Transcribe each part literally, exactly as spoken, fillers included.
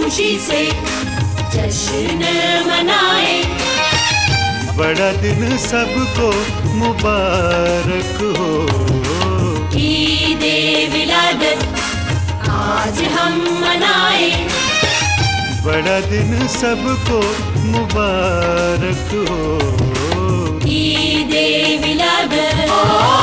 खुशी से जश्न मनाए। बड़ा दिन सबको मुबारक हो। ईदे विलादत आज हम मनाए। बड़ा दिन सबको मुबारक हो। ईदे विलादत।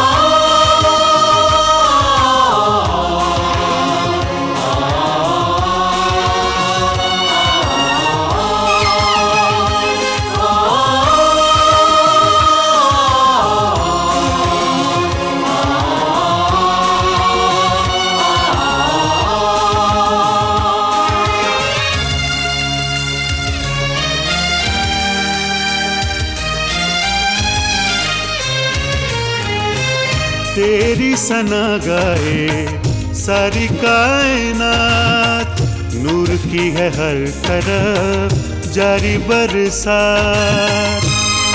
तेरी सना गाए सारी कायनात, नूर की है हर तरफ जारी बरसात।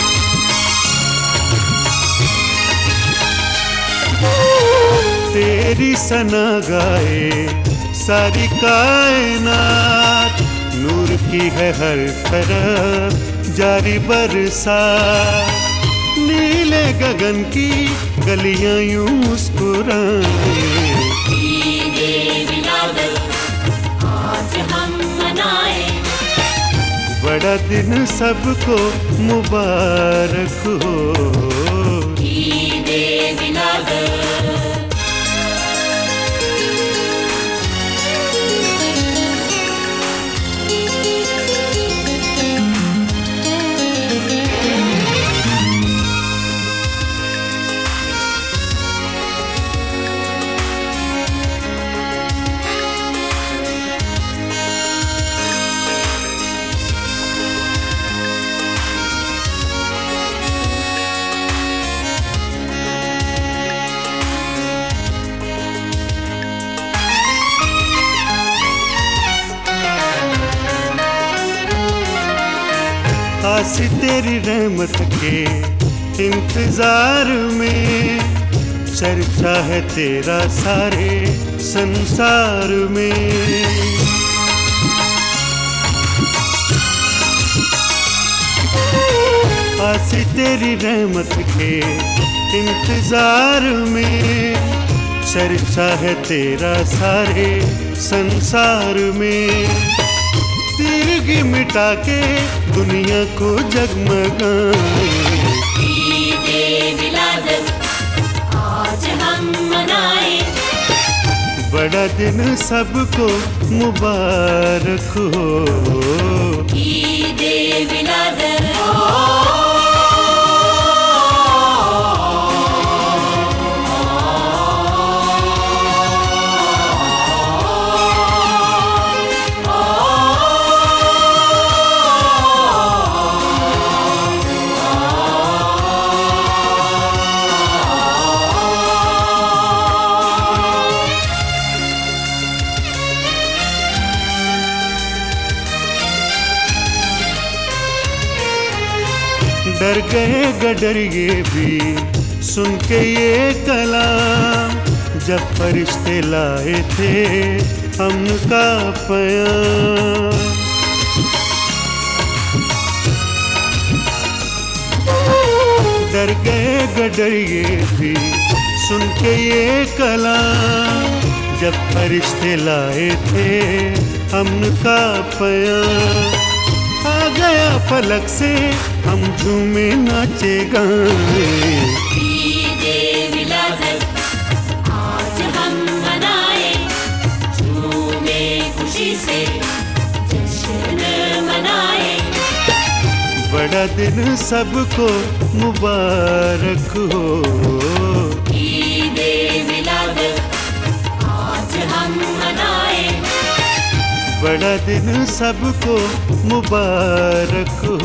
तेरी सना गाए सारी कायनात, नूर की है हर तरफ जारी बरसात। नीले गगन की गलियां यूं मुस्कुराए। ईदे विलादत आज हम मनाए। बड़ा दिन सबको मुबारक हो। ईदे विलादत। आसी तेरी रहमत के इंतजार में, चर्चा है तेरा सारे संसार में। आसी तेरी रहमत के इंतजार में, चर्चा है तेरा सारे संसार में। तिरगी मिटा के दुनिया को जगमगाए। ईदे विलादत आज हम मनाए। बड़ा दिन सबको मुबारक हो। ईदे विलादत। डर गए गडरिए भी सुन के ये कलाम, जब फरिश्ते लाए थे अमन का पैगाम। डर गए गडरिए भी सुन के ये कलाम, जब फरिश्ते लाए थे अमन का पैगाम। आ गया फलक से हम झूमे नाचे गाए। ईदे विलादत आज हम मनाए। झूमे खुशी से जश्न मनाए। बड़ा दिन सबको मुबारक हो। ईदे विलादत आज हम मनाए। बड़ा दिन सबको मुबारक हो।